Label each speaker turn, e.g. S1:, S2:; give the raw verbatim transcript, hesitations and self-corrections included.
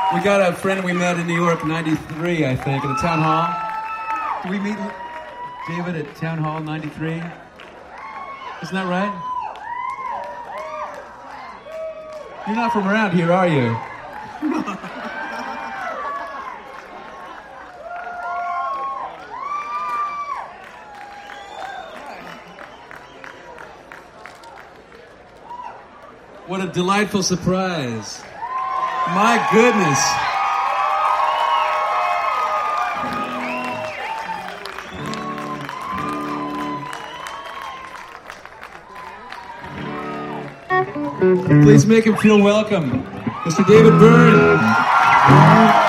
S1: We got a friend we met in New York in ninety-three, I think, at the Town Hall. Did we meet David at Town Hall ninety-three? Isn't that right? You're not from around here, are you? What a delightful surprise. My goodness. Please make him feel welcome. Mister David Byrne.